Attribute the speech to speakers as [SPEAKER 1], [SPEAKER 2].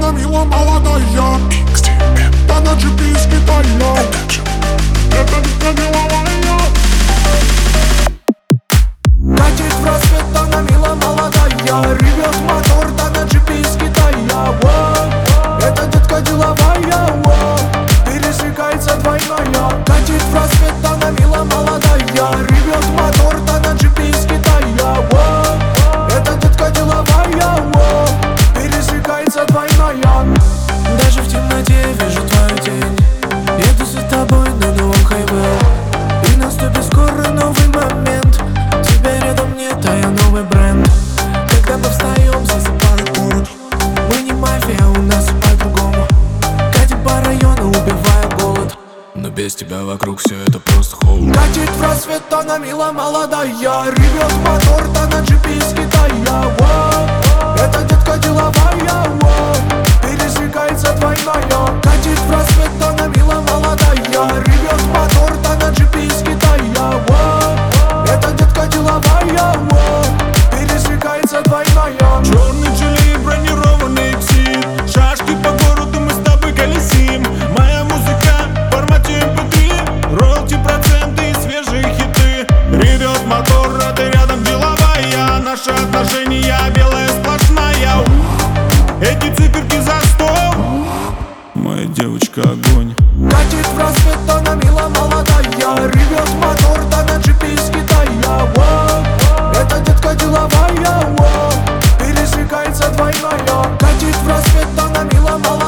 [SPEAKER 1] она мила молодая. Да на джипе из Китая. Это детка деловая. Катит в рассвет, она мила молодая. Ревет мотор, да на джипе из Китая. Это детка деловая. Пересекается двойная. Катит в рассвет, она мила молодая. Ревет мотор, да на джипе из Китая. Это детка деловая. Пересекается двойная. Даже в темноте вижу твою тень. Еду за тобой на новом хайвее. И наступит скоро новый момент. Тебя рядом нет, а я новый бренд. Когда мы встаем, засыпает город. Мы не мафия, у нас по-другому. Катим по району, убивая голод. Но без тебя вокруг все это просто холод. Катит в рассвет, она мила молодая. Ревет мотор, да на джипе из Китая. Это детка деловая. Пересекается двойная. Катит в рассвет, она мила молодая. Ревет мотор, да на джипе из Китая. Это детка деловая. Пересекается двойная.
[SPEAKER 2] Черный Джили и бронированный Exit. Шашки по городу, мы с тобой колесим. Моя музыка в формате MP3. Роялти, проценты и свежие хиты. Ревет мотор, а ты рядом деловая. Наши отношения белая сплошная. Эти циферки за 100. Моя девочка огонь.
[SPEAKER 1] Катит в рассвет, она мила молодая. Ревет мотор, да на джипе из Китая. Это детка деловая. Пересекается двойная. Катит в рассвет, она мила молодая.